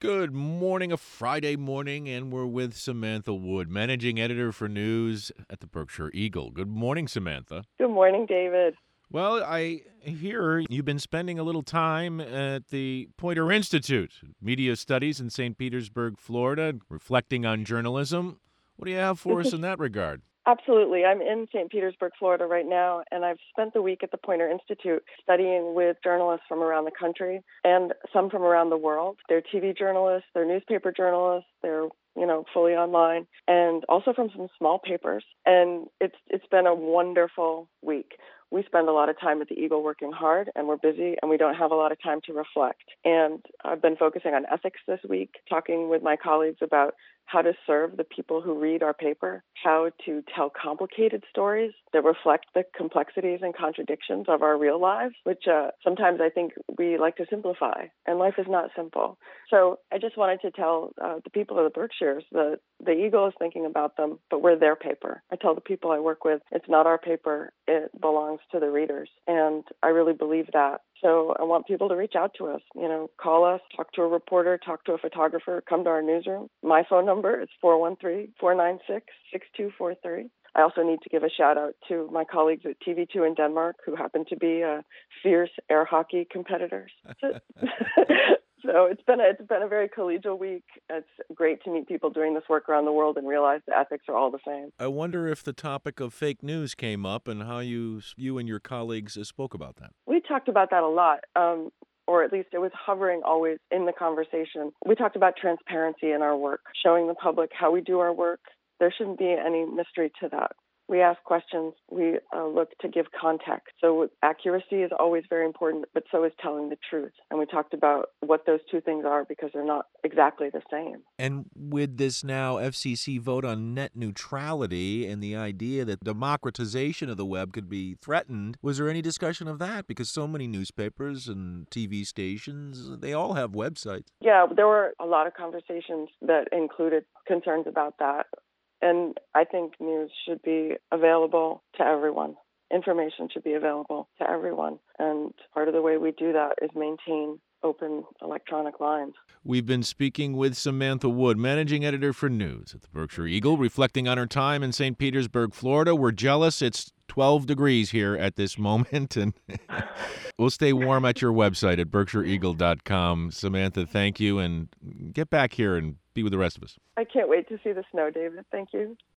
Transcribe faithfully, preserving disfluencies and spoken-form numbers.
Good morning, a Friday morning, and we're with Samantha Wood, managing editor for news at the Berkshire Eagle. Good morning, Samantha. Good morning, David. Well, I hear you've been spending a little time at the Poynter Institute, Media Studies in Saint Petersburg, Florida, reflecting on journalism. What do you have for us in that regard? Absolutely. I'm in Saint Petersburg, Florida right now, and I've spent the week at the Poynter Institute studying with journalists from around the country and some from around the world. They're T V journalists, they're newspaper journalists, they're you know, fully online, and also from some small papers. And it's it's been a wonderful week. We spend a lot of time at the Eagle working hard, and we're busy, and we don't have a lot of time to reflect. And I've been focusing on ethics this week, talking with my colleagues about how to serve the people who read our paper, how to tell complicated stories that reflect the complexities and contradictions of our real lives, which uh, sometimes I think we like to simplify, and life is not simple. So I just wanted to tell uh, the people of the Berkshires that the Eagle is thinking about them, but we're their paper. I tell the people I work with, it's not our paper, it belongs to the readers, and I really believe that. So I want people to reach out to us, you know, call us, talk to a reporter, talk to a photographer, come to our newsroom. My phone number is four one three, four nine six, six two four three. I also need to give a shout out to my colleagues at T V two in Denmark who happen to be uh, fierce air hockey competitors. So it's been a, it's been a very collegial week. It's great to meet people doing this work around the world and realize the ethics are all the same. I wonder if the topic of fake news came up and how you you and your colleagues spoke about that. We talked about that a lot. Um, or at least it was hovering always in the conversation. We talked about transparency in our work, showing the public how we do our work. There shouldn't be any mystery to that. We ask questions. We uh, look to give context. So accuracy is always very important, but so is telling the truth. And we talked about what those two things are because they're not exactly the same. And with this now F C C vote on net neutrality and the idea that democratization of the web could be threatened, was there any discussion of that? Because so many newspapers and T V stations, they all have websites. Yeah, there were a lot of conversations that included concerns about that. And I think news should be available to everyone. Information should be available to everyone. And part of the way we do that is maintain open electronic lines. We've been speaking with Samantha Wood, managing editor for news at the Berkshire Eagle, reflecting on her time in Saint Petersburg, Florida. We're jealous. It's twelve degrees here at this moment, and we'll stay warm at your website at berkshire eagle dot com. Samantha, thank you, and get back here and be with the rest of us. I can't wait to see the snow, David. Thank you.